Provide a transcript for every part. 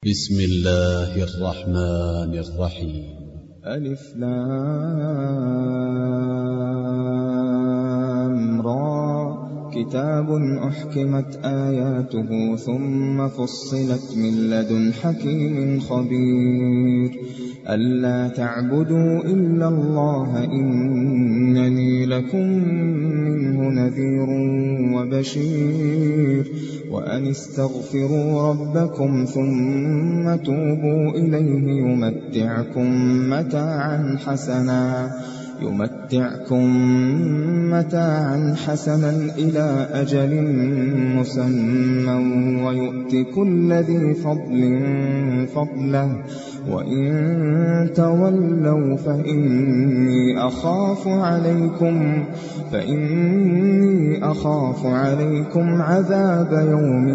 بسم الله الرحمن الرحيم. ألف لام را كتاب أحكمت آياته ثم فصلت من لدن حكيم خبير ألا تعبدوا إلا الله إنني لكم منه نذير وبشير وأن استغفروا ربكم ثم توبوا إليه يمتعكم متاعا حسنا إلى أجل مسمى ويؤت كل ذي فضل فضله وإن تولوا فإني أخاف عليكم عذاب يوم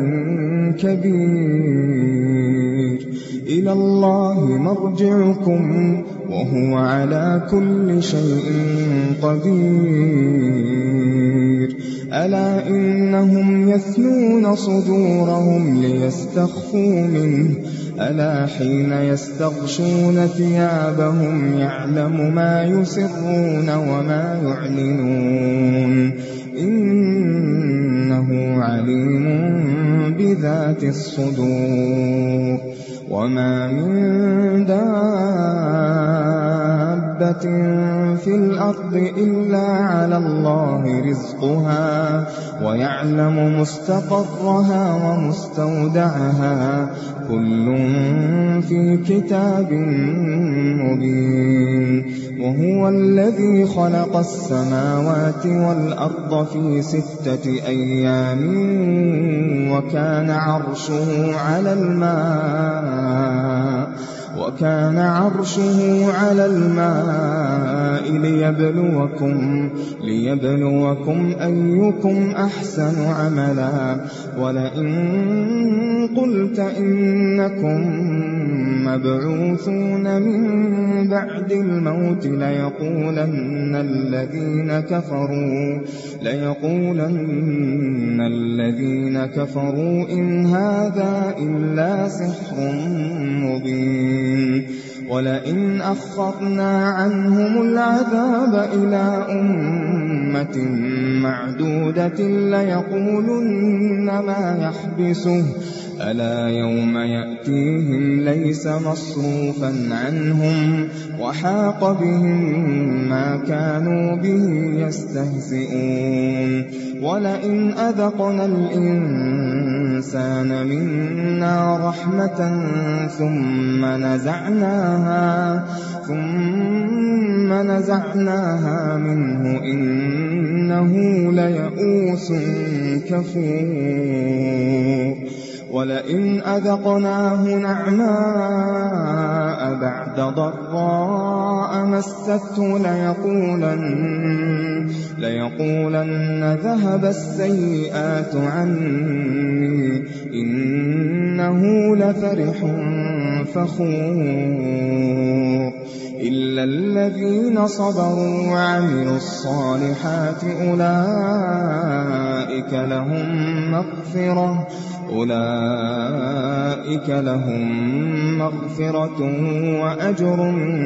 كبير إلى الله مرجعكم وهو على كل شيء قدير ألا إنهم يثنون صدورهم ليستخفوا منه ألا حين يستغشون ثيابهم يعلم ما يسرون وما يعلنون إنه عليم بذات الصدور وما من دابة في الأرض إلا على الله رزقها ويعلم مستقرها ومستودعها كل في كتاب مبين وهو الذي خلق السماوات والأرض في 6 أيام وكان عرشه على الماء ليبلوكم أيكم أحسن عملا ولئن قلت إنكم مبعوثون من بعد الموت ليقولن الذين كفروا إن هذا إلا سحر مبين ولئن أخرنا عنهم العذاب إلى أمة معدودة ليقولن ما يحبسه ألا يوم يأتيهم ليس مصروفا عنهم وحاق بهم ما كانوا به يستهزئون ولئن أذقنا الإنسان منا رحمة ثم نزعناها منه إنه ليئوس كفور ولئن أذقناه نعماء بعد ضراء مسته ليقولن ذهب السيئات عني إنه لفرح فخور إلا الذين صبروا وعملوا الصالحات أولئك لهم مغفرة وأجر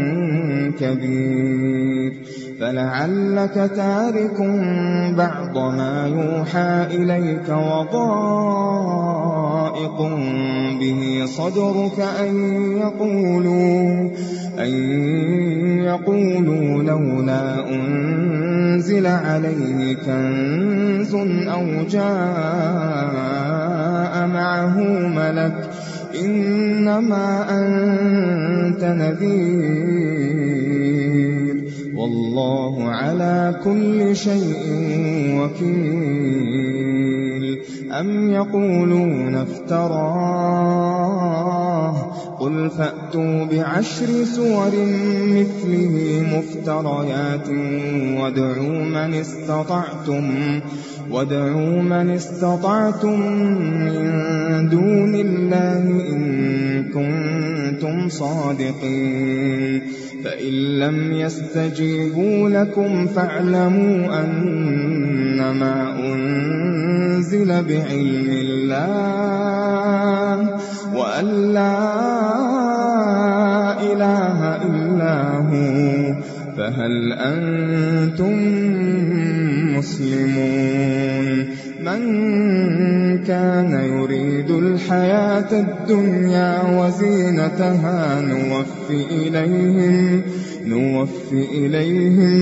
كبير فلعلك تارك بعض ما يوحى إليك وضائق به صدرك أن يقولوا لولا أنزل عليه كنز أو جاء معه ملك إنما أنت نذير والله على كل شيء وكيل أم يقولون افتراه قل فأتوا ب10 سور مثله مفتريات وادعوا من استطعتم من دون الله إن كنتم صادقين فإن لم يستجيبوا لكم فاعلموا أنما أنزل بعلم الله وأن لا إله إلا هو فهل أنتم مسلمون من كان يريد الحياة الدنيا وزينتها نوفي إليهم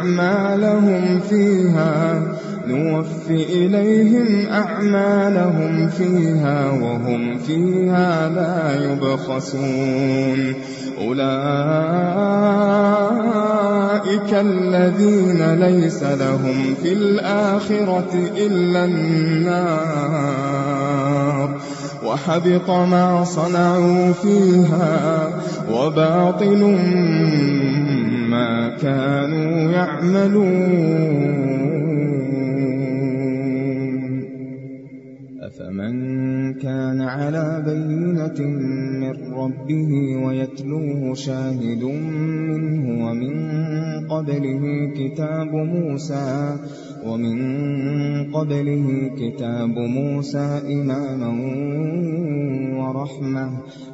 أعمالهم فيها وهم فيها لا يبخسون أولئك الذين ليس لهم في الآخرة إلا النار وحبط ما صنعوا فيها وباطل ما كانوا يعملون أفمن كان على بينة من ربه ويتلوه شاهد منه ومن قبله كتاب موسى إماما ورحمة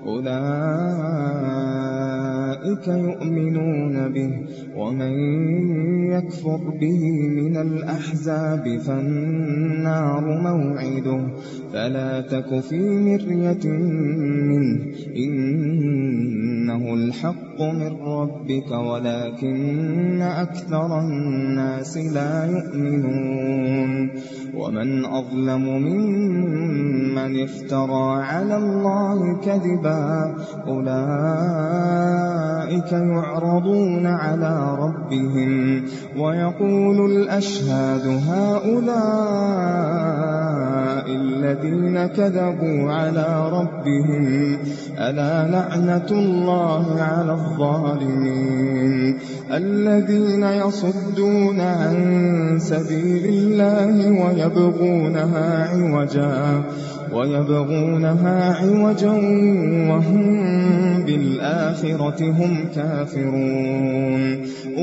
أولئك يؤمنون به ومن يكفر به من الأحزاب فالنار موعده فلا تك في مرية منه إنه الحق من ربك ولكن أكثر الناس لا يؤمنون ومن أظلم ممن افترى على الله كذبا أولئك يعرضون على ربهم ويقول الأشهاد هؤلاء الذين كذبوا على ربهم ألا لعنة الله على الظالمين الذين يصدون عن سبيل الله ويبغونها عوجا وهم بالآخرة هم كافرون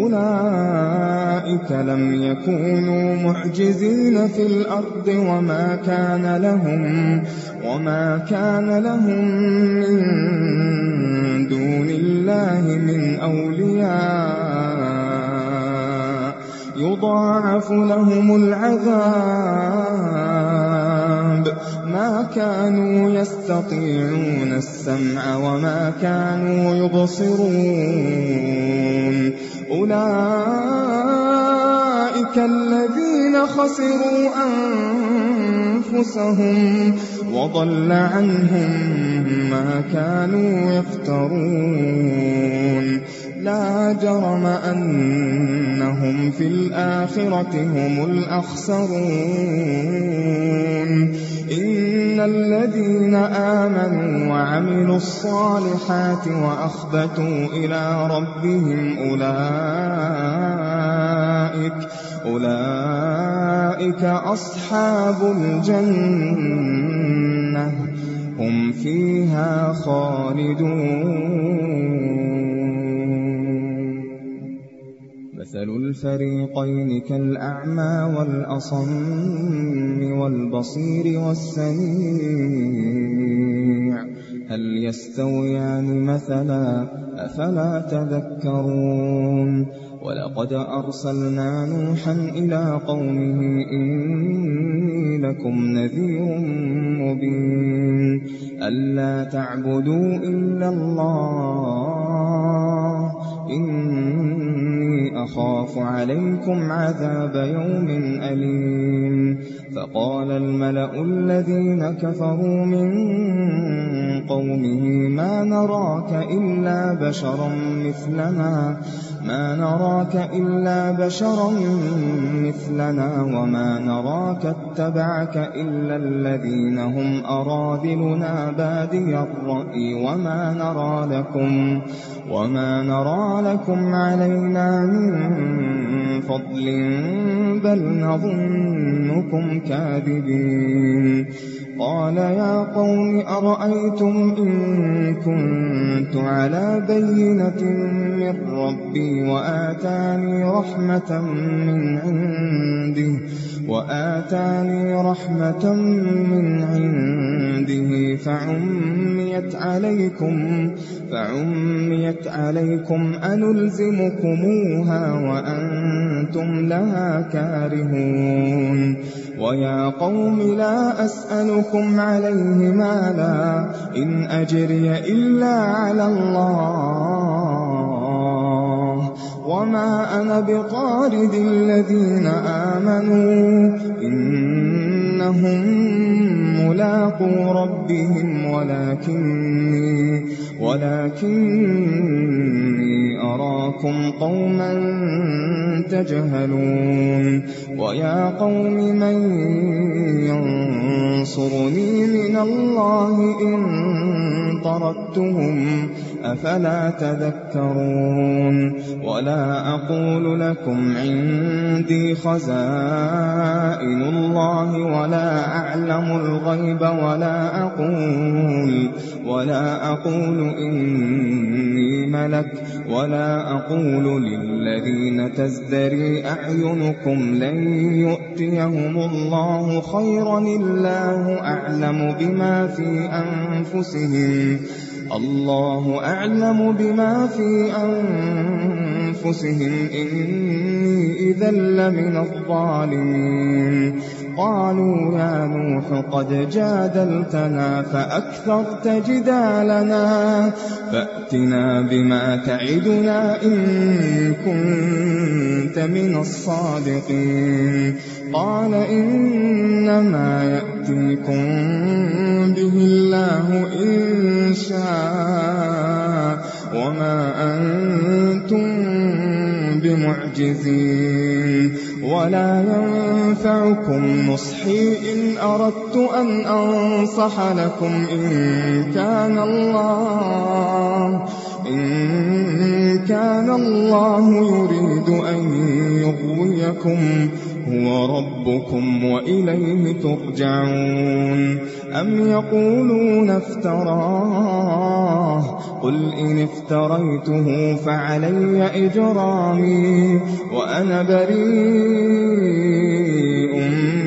أولئك لم يكونوا معجزين في الأرض وما كان لهم من دون الله من أولياء يضاعف لهم العذاب ما كانوا يستطيعون السمع وما كانوا يبصرون أولئك الذين خسروا أنفسهم وضل عنهم ما كانوا يفترون لا جرم أنهم في الآخرة هم الأخسرون إن الذين آمنوا وعملوا الصالحات وأخبتوا إلى ربهم أولئك أصحاب الجنة هم فيها خالدون مثل الفريقين كالأعمى والأصم والبصير والسميع هل يستويان مثلا أفلا تذكرون ولقد أرسلنا نوحا إلى قومه إني لكم نذير مبين ألا تعبدوا إلا الله إني أخاف عليكم عذاب يوم أليم فقال الملأ الذين كفروا من قومه ما نراك إلا بشرا مثلنا وما نراك اتبعك إلا الذين هم أراذلنا بادي الرأي وما نرى لكم علينا من فضل بل نظنكم كاذبين قال يا قوم أرأيتم إن كنت على بينة من ربي وآتاني رحمة من عنده وآتاني رحمة من عنده فعميت عليكم أنلزمكموها وأنتم لها كارهون ويا قوم لا أسألكم عليه مالا إن أجري إلا على الله وما أنا بطارد الذين آمنوا إنهم ملاقو ربهم ولكني أراكم قوما تجهلون ويا قوم من ينصرني من الله إن طردتهم أفلا تذكرون ولا أقول لكم عندي خزائن الله ولا أعلم الغيب ولا أقول إني ملك ولا أقول للذين تزدري أعينكم لن يؤتيهم الله خيرا الله أعلم بما في أنفسهم الله أعلم بما في أنفسهم إني إذا لمن الظالمين قالوا يا نوح قد جادلتنا فأكثرت جدالنا فأتنا بما تعدنا إن كنت من الصادقين قال إنما يأتيكم به الله إن شاء وما أنتم بمعجزين ولا ينفعكم نصحي إن أردت أن أنصح لكم إن كان الله يريد أن يغويكم هو ربكم وإليه ترجعون أم يقولون افتراه قل إن افتريته فعلي إجرامي وأنا بريء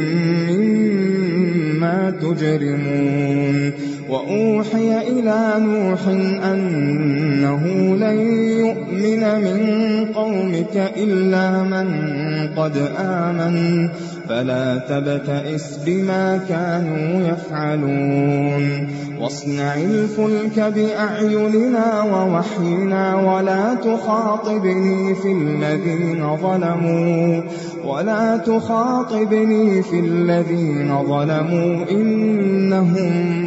مما تجرمون وأوحي إلى نوح أنه لن يؤمن من قومك إلا من قد آمن فلا تبتئس بما كانوا يفعلون واصنع الفلك بأعيننا ووحينا ولا تخاطبني في الذين ظلموا إنهم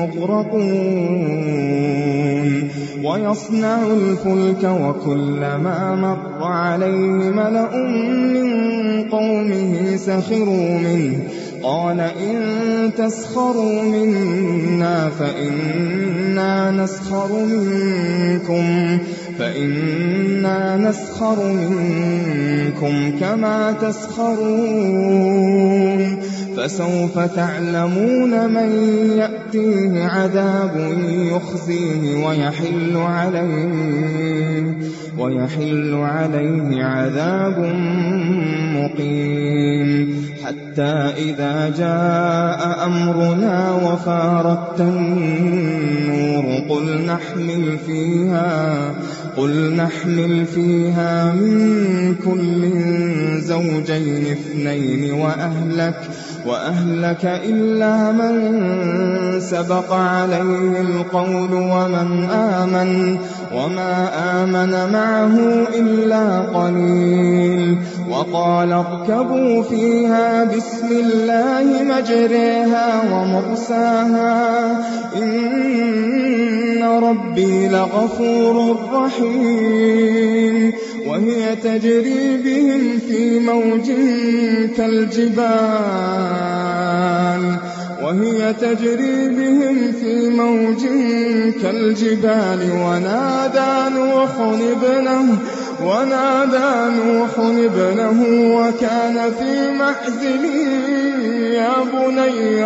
مغرقون ويصنع الفلك وكلما مر عليه ملأ من قومه سخروا منه قال إن تسخروا منا فإنا نسخر منكم كما تسخرون فسوف تعلمون من يأتيه عذاب يخزيه ويحل عليه عذاب مقيم حتى إذا جاء أمرنا وفارت النور قل نحمل فيها من كل زوجين اثنين وأهلك إلا من سبق عليه القول وما آمن معه إلا قليل وقال اركبوا فيها بسم الله مجريها ومرساها إن ربي لغفور رحيم وهي تجري بهم في موج كالجبال ونادى نوح ابنه وكان في معزل يا بني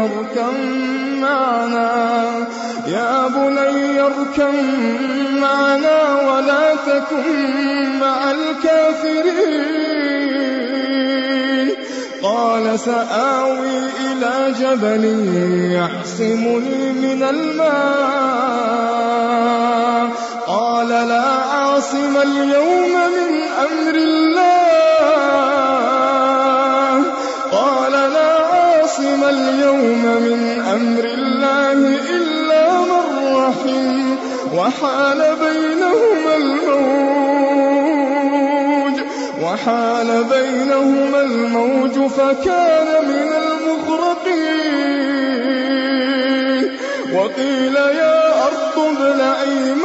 اركب معنا ولا تكن مع الكافرين قال سآوي إلى جبل يعصمني من الماء قال لا عاصم اليوم من أمر الله اليوم من أمر الله إلا من رحم وحال بينهما الموج فكان من المغرقين وقيل يا أرض ابلعي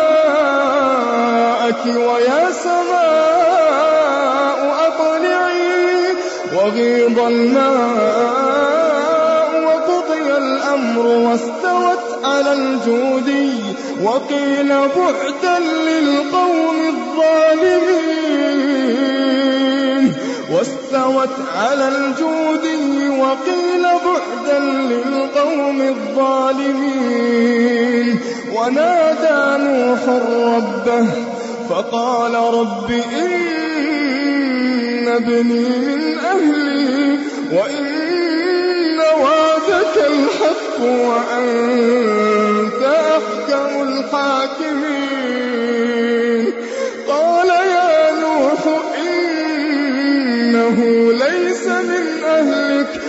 ماءك ويا سماء أقلعي وغيض الماء وقضي الأمر واستوت على الجودي وقيل بعدا للقوم الظالمين واستوت على الجودي وقيل بعدا للقوم الظالمين ونادى نوح ربه فقال رب إن ابني من أهلي وإن وعدك الحق وأنت أحكم الحاكمين قال يا نوح إنه ليس من أهلك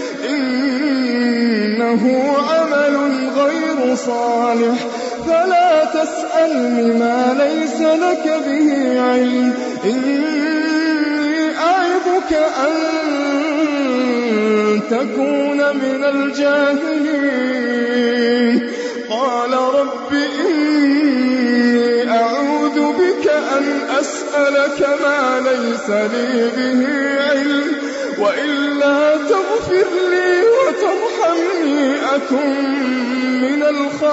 إنه عمل غير صالح فلا تسألني ما ليس لك به علم إني أعظك أن تكون من الجاهلين قال رب إني أعوذ بك أن أسألك ما ليس لي به علم وإلا تغفر لي وترحمني أكن من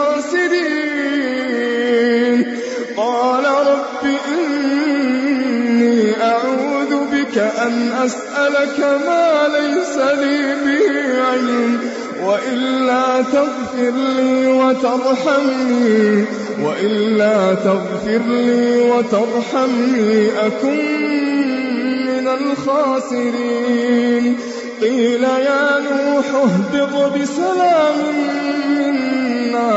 الخاسرين قال رب إني أعوذ بك أن أسألك ما ليس لي به علم وإلا تغفر لي وترحمني أكن من الخاسرين قيل يا نوح اهبط بسلام منا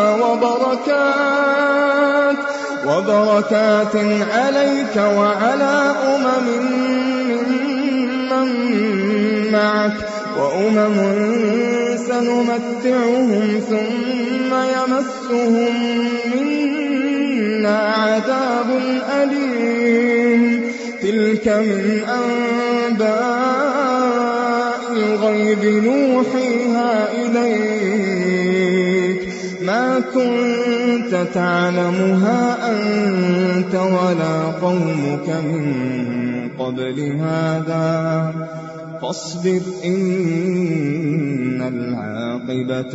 وبركات عليك وعلى أمم ممن معك وأمم سنمتعهم ثم يمسهم منا عذاب أليم تلك من أنباء الغيب نوحيها إليك ما كنت تعلمها أنت ولا قومك من قبل هذا فاصبر إن العاقبة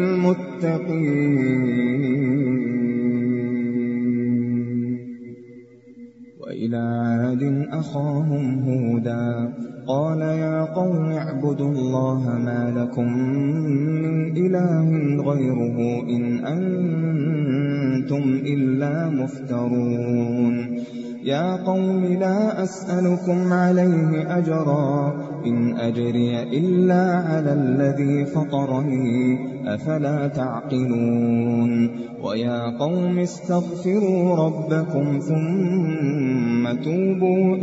للمتقين وإلى عاد أخاهم هودا قال يا قوم اعبدوا الله ما لكم من إله غيره إن أنتم إلا مفترون يا قوم لا أسألكم عليه أجرا إن أجري إلا على الذي فطرني أفلا تعقلون ويا قوم استغفروا ربكم ثم توبوا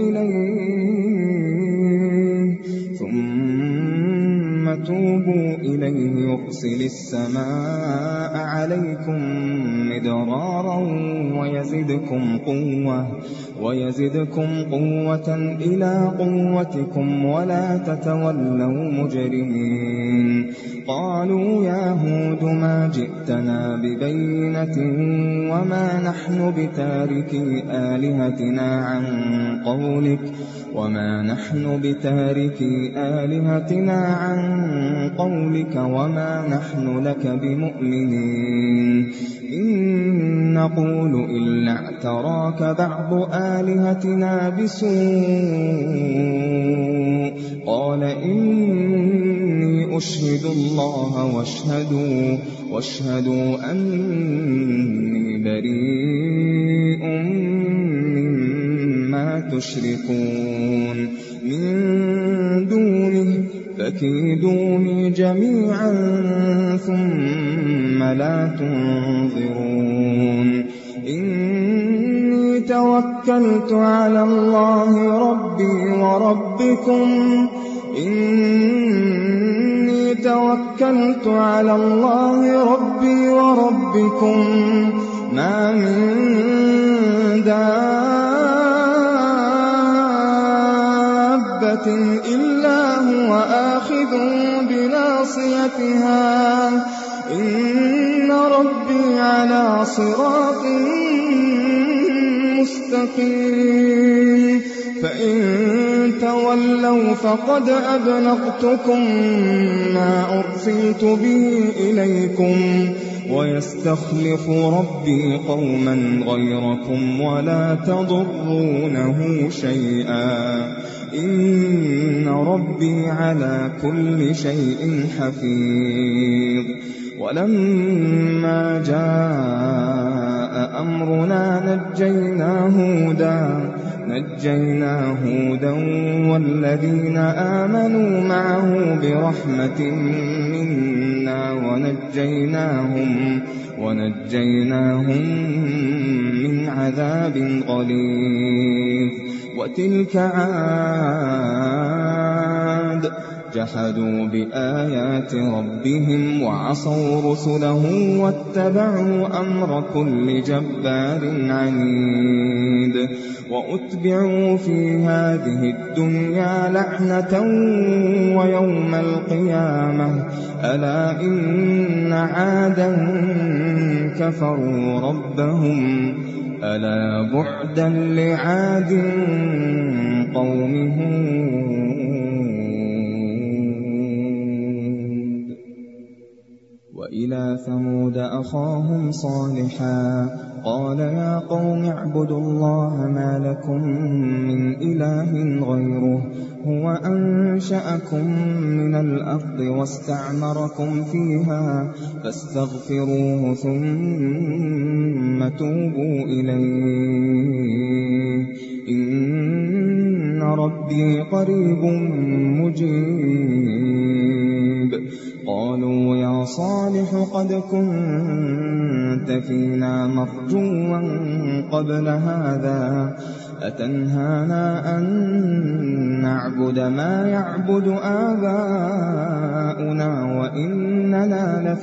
إليه يرسل السماء عليكم مدرارا ويزدكم قوة إلى قوتكم ولا تتولوا مجرمين قالوا يا هود ما جئتنا ببينة وما نحن بتاركي آلهتنا عن قولك وما نحن لك بمؤمنين إن نقول إلا اعتراك بعض آلهتنا بسوء قال إني أشهد الله واشهدوا أني بريء مما تشركون من دونه فكيدوني جميعا ثم لا تنظرون إني توكلت على الله ربي وربكم ما من دابة إلا هو آخذ بناصيتها إن ربي على صراط مستقيم فإن تولوا فقد أبلغتكم ما أرسلت به إليكم ويستخلف ربي قوما غيركم ولا تضرونه شيئا إن ربي على كل شيء حفيظ ولما جاء أمرنا نجينا هودا والذين آمنوا معه برحمة منا ونجيناهم من عذاب غليظ وتلك عاد جحدوا بآيات ربهم وعصوا رسله واتبعوا أمر كل جبار عنيد وأتبعوا في هذه الدنيا لعنة ويوم القيامة ألا إن عادا كفروا ربهم ألا بعدا لعاد قوم هود وإلى ثمود أخاهم صالحا قال يا قوم اعبدوا الله ما لكم من إله غيره هو أنشأكم من الأرض واستعمركم فيها فاستغفروه ثم توبوا إليه إن ربي قريب مجيب قالوا يا صالح قد كنت فينا مرجوا قبل هذا أتنهانا أن نعبد ما يعبد آباؤنا وإننا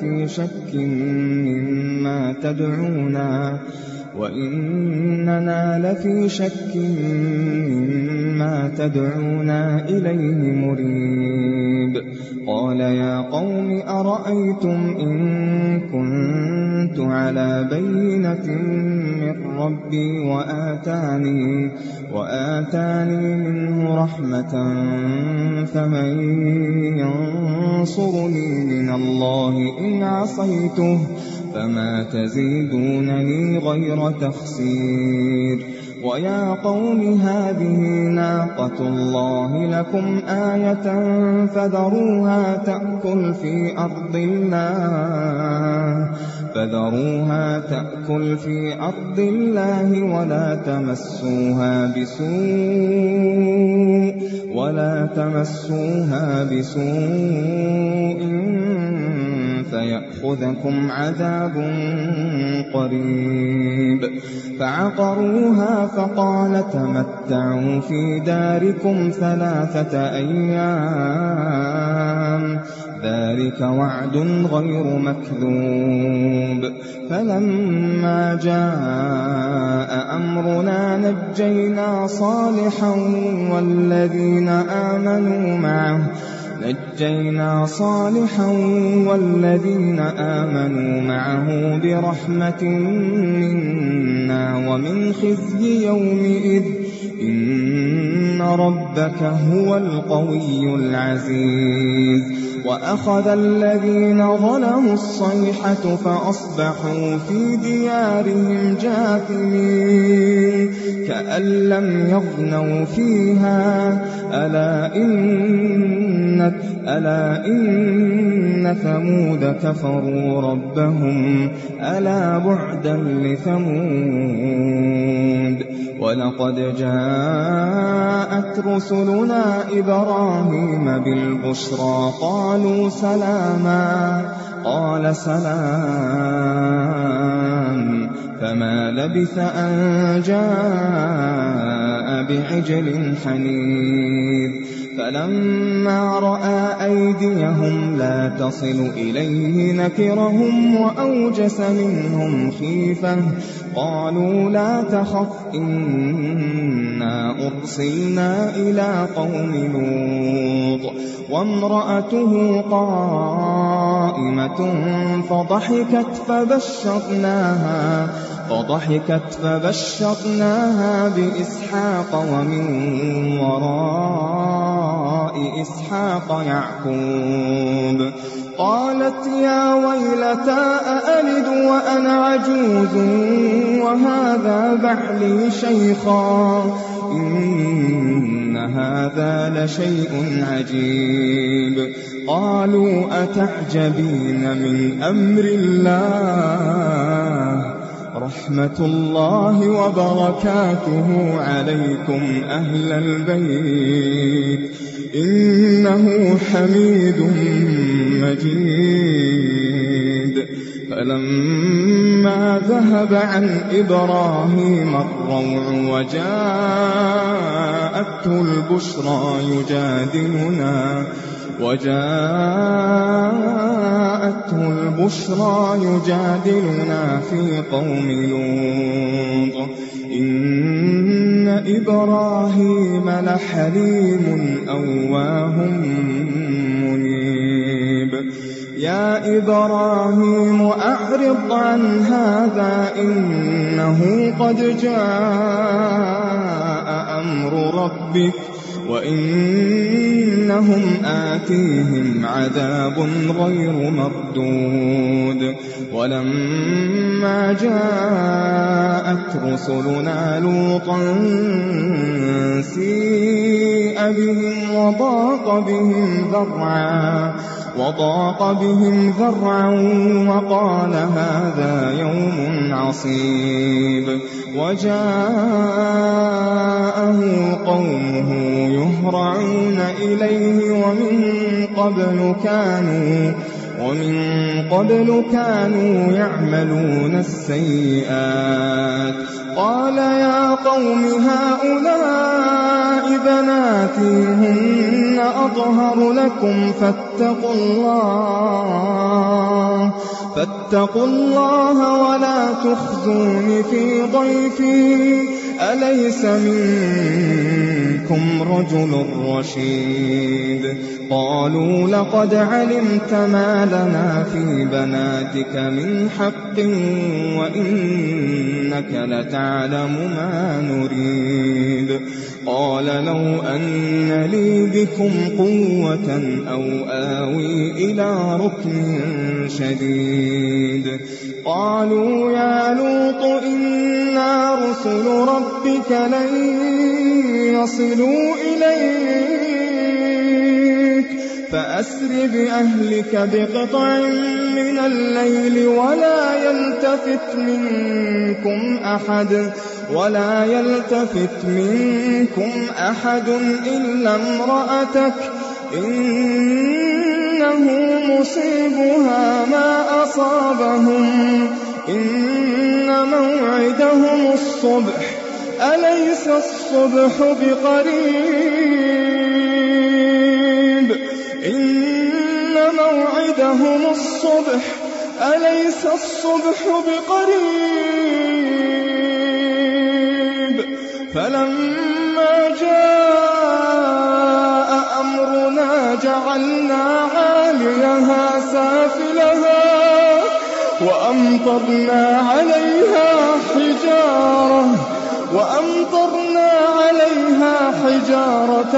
لفي شك مما تدعونا إليه مريب قال يا قوم أرأيتم إن كنت على بينة من ربي وآتاني منه رحمة فمن ينصرني من الله إن عصيته فما تزيدونني غير تخسير ويا قوم هذه ناقة الله لكم آية فذروها تأكل في أرض الله ولا تمسوها بسوء فيأخذكم عذاب قريب فعقروها فقال تمتعوا في داركم 3 أيام ذلك وعد غير مكذوب فلما جاء أمرنا نجينا صالحا والذين آمنوا معه برحمة منا ومن خزي يومئذ إن ربك هو القوي العزيز وأخذ الذين ظلموا الصيحة فأصبحوا في ديارهم جاثمين كأن لم يغنوا فيها ألا إن ثمود كفروا ربهم ألا بعدا لثمود وَلَقَدْ جَاءَتْ رُسُلُنَا إِبْرَاهِيمَ بِالْبُشْرَىٰ قَالُوا سَلَامًا قَالَ سَلَامٌ فَمَا لَبِثَ أَن جَاءَ بِعِجْلٍ حَنِيذٍ فَلَمَّا رَأَىٰ أَيْدِيَهُمْ لَا تَصِلُ إِلَيْهِ نَكِرَهُمْ وَأَوْجَسَ مِنْهُمْ خِيفَةً قَالُوا لَا تَخَفْ إِنَّا أُرْسِلْنَا إِلَىٰ قَوْمِ لُوطٍ وَامْرَأَتُهُ قَائِمَةٌ فضحكت فبشرناها بإسحاق ومن وراء إسحاق يعقوب قالت يا ويلتى أألد وأنا عجوز وهذا بعلي شيخا إن هذا لشيء عجيب قالوا أتعجبين من أمر الله رحمة الله وبركاته عليكم أهل البيت إنه حميد مجيد فلما ذهب عن إبراهيم الروع وجاءته البشرى يجادلنا في قوم لوط إن إبراهيم لحليم أواه منيب يا إبراهيم أعرض عن هذا إنه قد جاء أمر ربك وإنهم آتيهم عذاب غير مردود ولما جاءت رسلنا لوطا سيء بهم وضاق بهم ذرعا وقال هذا يوم عصيب وجاءه قومه يهرعون إليه ومن قبل كانوا يعملون السيئات قال يا قوم هؤلاء بناتي هن أطهر لكم فاتقوا الله ولا تخزون في ضيفي أليس منكم رجل رشيد قالوا لقد علمت ما لنا في بناتك من حق وإنك لتعلم ما نريد قال لو أن لي بكم قوة أو آوي إلى ركن شديد قالوا يا لوط إنا رسل ربك لن يصلوا إليك فأسر بأهلك بقطع من الليل ولا يلتفت منكم أحد إلا امرأتك إنه مصيبها ما أصابهم إن موعدهم الصبح أليس الصبح بقريب إن موعدهم الصبح أليس الصبح بقريب فلما جاء أمرنا جعلنا عاليها سافلها وأمطرنا عليها حجارة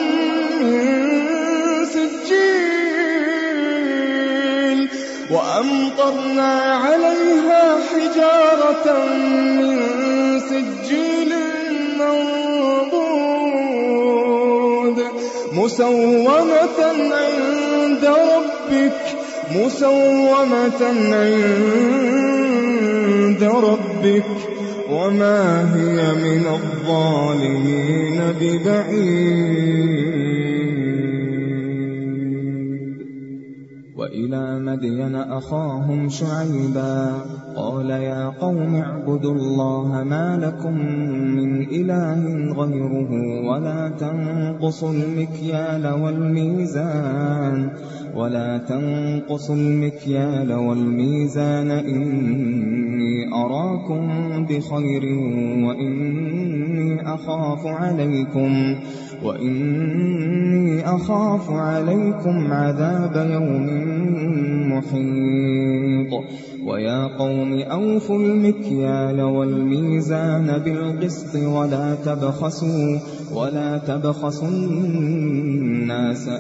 من سجيل منضود مسومة عند ربك وما هي من الظالمين ببعيد. وإلى مدين أخاهم شعيبا قال يا قوم اعبدوا الله ما لكم من إله غيره ولا تنقصوا المكيال والميزان إني أراكم بخير وإني أخاف عليكم عذاب يوم محيط. ويا قوم أوفوا المكيال والميزان بالقسط ولا تبخسوا الناس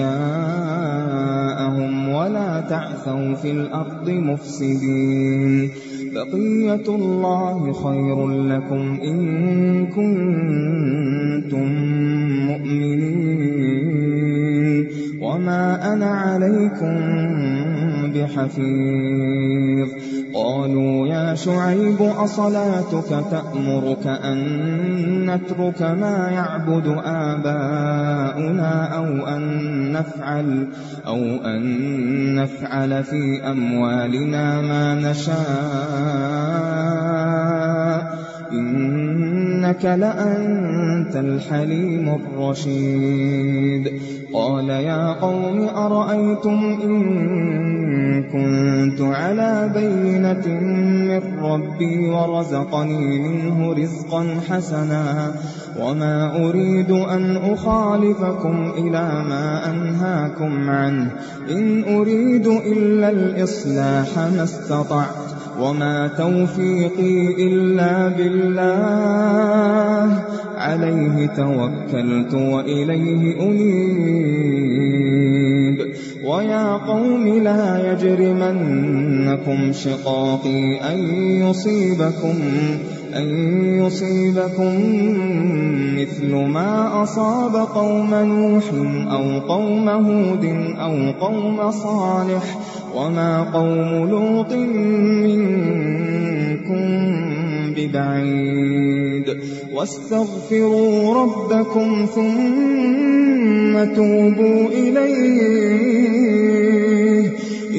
أشياءهم ولا تعثوا في الأرض مفسدين. بقية الله خير لكم إن كنتم مؤمنين وما أنا عليكم بحفيظ. قالوا يا شعيب أصلاتك تأمرك أن نترك ما يعبد آباؤنا أو أن نفعل في أموالنا ما نشاء إنك لأنت الحليم الرشيد. قال يا قوم أرأيتم إن كنت على بينة من ربي ورزقني منه رزقا حسنا وما أريد أن أخالفكم إلى ما أنهاكم عنه إن أريد إلا الإصلاح ما استطعت وما توفيقي إلا بالله عليه توكلت وإليه أنيب. ويا قوم لا يجرمنكم شقاقي أن يصيبكم مثل ما أصاب قوم نوح أو قوم هود أو قوم صالح وما قوم لوط منكم ببعيد. واستغفروا ربكم ثم توبوا إليه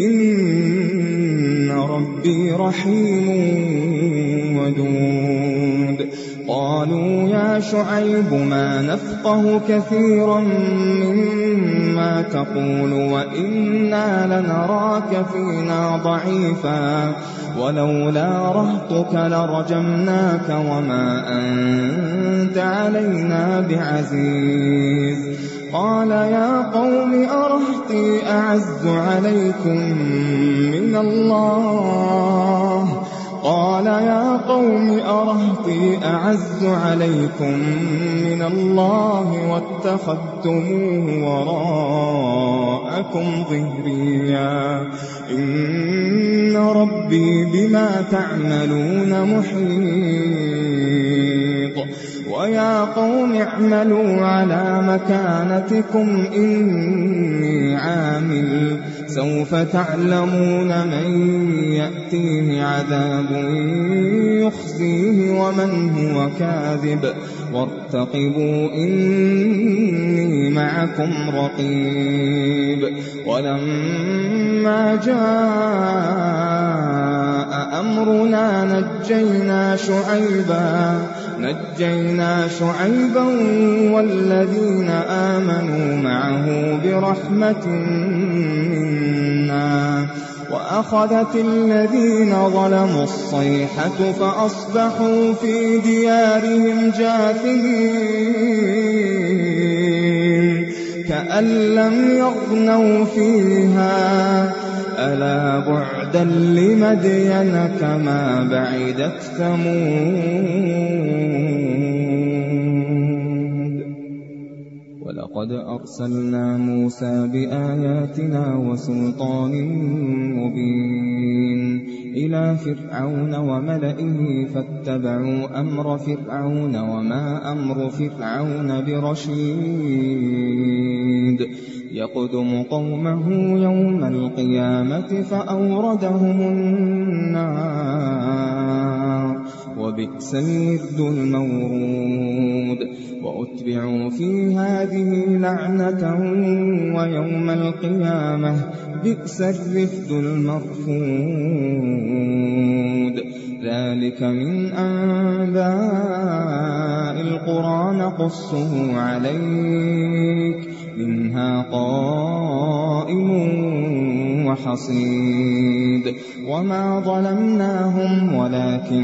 إن ربي رحيم ودود. قالوا يا شعيب ما نفقه كثيرا مما تقول وإنا لنراك فينا ضعيفا ولولا رهطك لرجمناك وما أنت علينا بعزيز. قال يا قوم أرهطي أعز عليكم من الله واتخذتموه وراءكم ظهريا إن ربي بما تعملون محيط. ويا قوم اعملوا على مكانتكم إني عامل سوف تعلمون من يأتيه عذاب يخزيه ومن هو كاذب وارتقبوا إني معكم رقيب. ولما جاء أمرنا نجينا شعيبا والذين آمنوا معه برحمة منا وأخذت الذين ظلموا الصيحة فأصبحوا في ديارهم جاثمين كأن لم يغنوا فيها ألا بعدا لمدين كما بعدت ثمود. ولقد أرسلنا موسى بآياتنا وسلطان مبين إلى فرعون وملئه فاتبعوا أمر فرعون وما أمر فرعون برشيد. يقدم قومه يوم القيامة فأوردهم النار وبئس الورد المورود وأتبعوا في هذه لعنة ويوم القيامة بئس الرفد المرفود ذلك من أنباء القرى نقصه عليك منها قائم وحصيد وما ظلمناهم ولكن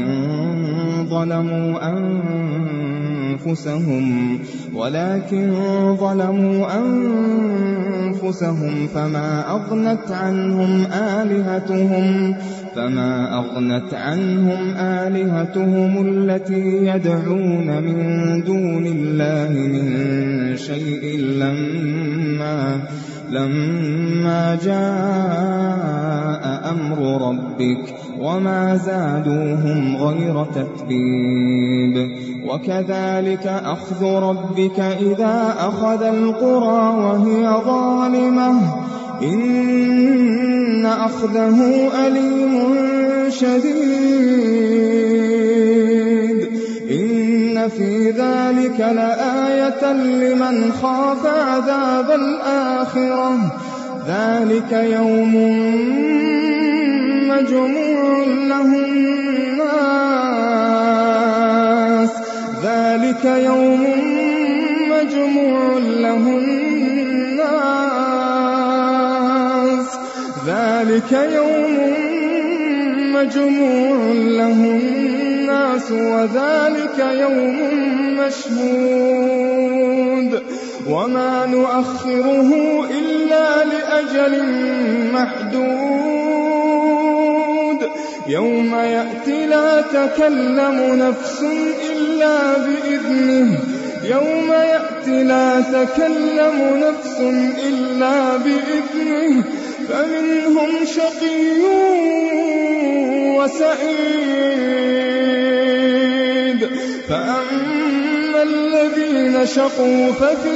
ظلموا أنفسهم فما أغنت عنهم آلهتهم التي يدعون من دون الله من شيء لما جاء أمر ربك وما زادوهم غير تتبيب وكذلك أخذ ربك إذا أخذ القرى وهي ظالمة إن أخذه أليم شديد إن في ذلك لآية لمن خاف عذاب الآخرة ذلك يوم مجموع له الناس وذلك يوم مشهود وما نؤخره إلا لأجل محدود يوم يأتي لا تكلم نفس إلا بإذنه فمنهم شقي وسعيد فأما الذين شقوا ففي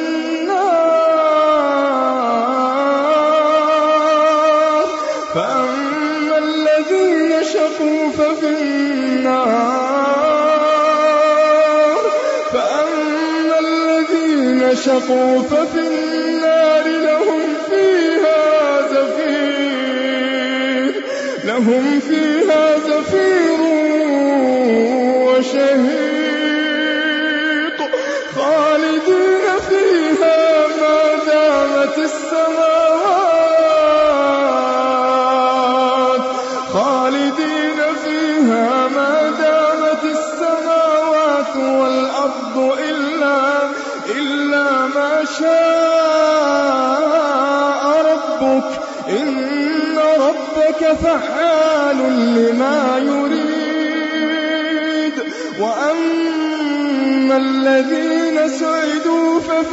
النار لهم فيها زفير وشهيق خالدين فيها ما دامت السماوات والأرض إلا ما شاء ربك إن ربك فعال لما يريد وأما الذين سعدوا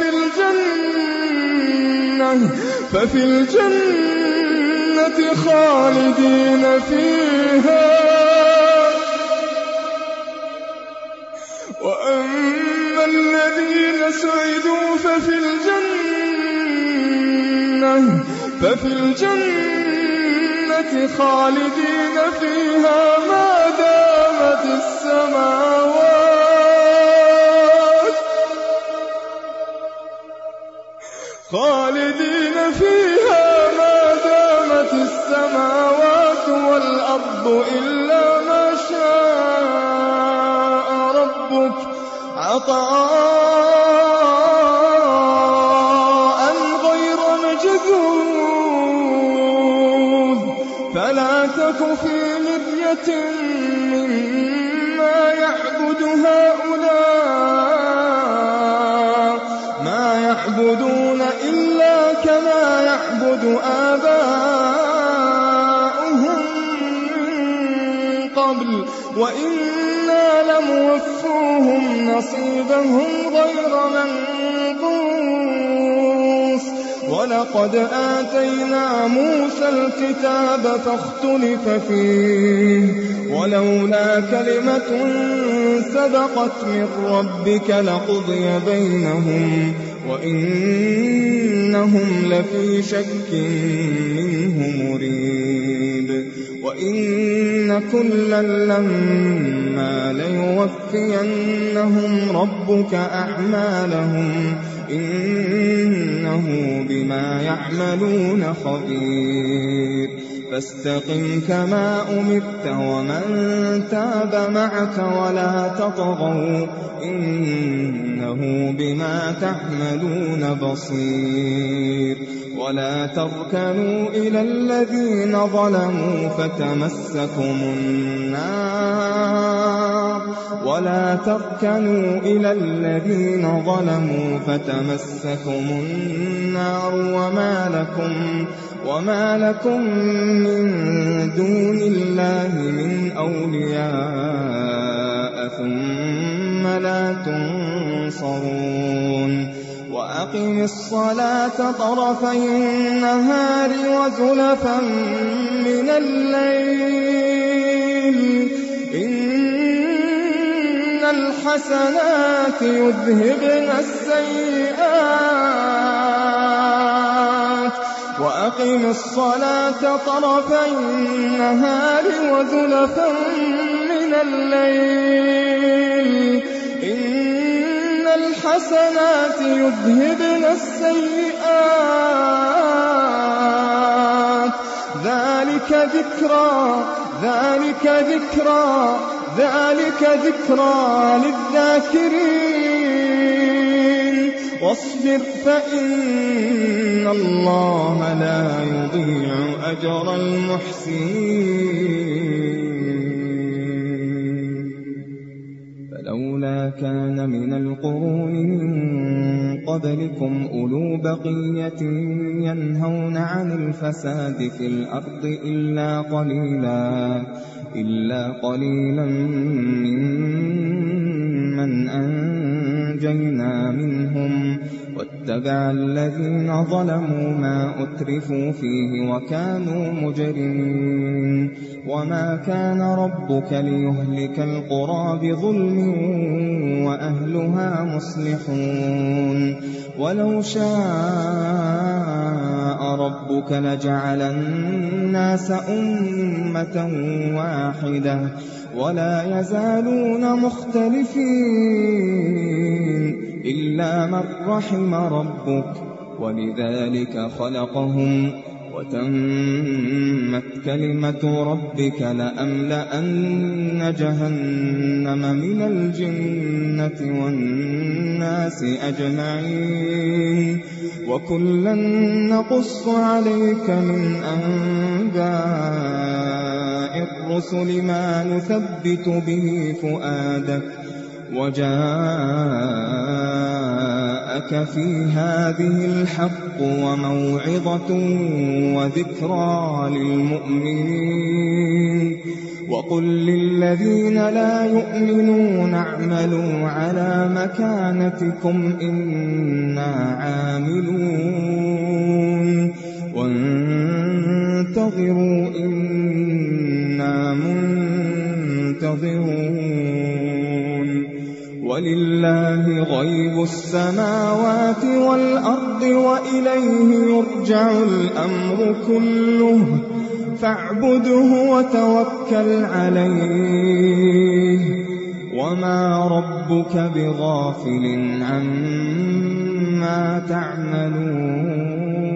ففي الجنة خالدين فيها وأما الذين سعدوا ففي الجنة خالدين فيها ما دامت السماوات والأرض إلا ما شاء ربك عطاء غير مجذوذ فلا تك في مرية مما يعبد هؤلاء ما يعبدون إلا كما يعبد آباؤهم من قبل وإنا لموفوهم نصيبهم غير منقوص ولقد آتينا موسى الكتاب فاختلف فيه ولولا كلمة سبقت من ربك لقضي بينهم وإنهم لفي شك منه مريب وإن كلا لما ليوفينهم ربك أعمالهم إنه بما يعملون خبير فاستقم كما أمرت ومن تاب معك ولا تطغوا إنه بما تعملون بصير ولا تركنوا إلى الذين ظلموا فتمسكم النار وما لكم من دون الله من أولياء ثم لا تنصرون وأقم الصلاة طرفي النهار وزلفا من الليل إن الحسنات يذهبن السيئات وأقم الصلاة طرفي النهار وزلفا من الليل إن الحسنات يذهبن السيئات ذلك ذكرى للذاكرين واصبر فإن الله لا يضيع أجر المحسنين فلولا كان من القرون من قبلكم أولو بقية ينهون عن الفساد في الأرض إلا قليلا ممن أنجينا منهم واتبع الذين ظلموا ما أترفوا فيه وكانوا مجرمين وما كان ربك ليهلك القرى بظلم وأهلها مصلحون ولو شاء ربك لجعل الناس أمة واحدة ولا يزالون مختلفين إلا من رحم ربك ولذلك خلقهم وتمت كلمة ربك لأملأن جهنم من الجنة والناس أجمعين وكلا نقص عليك من أنباء الرسل ما نثبت به فؤادك وجاءك في هذه الحق وموعظة وذكرى للمؤمنين وقل للذين لا يؤمنون اعملوا على مكانتكم إنا عاملون وانتظروا إنا منتظرون ولله غيب السماوات والأرض وإليه يرجع الأمر كله فاعبده وتوكل عليه وما ربك بغافل عما تعملون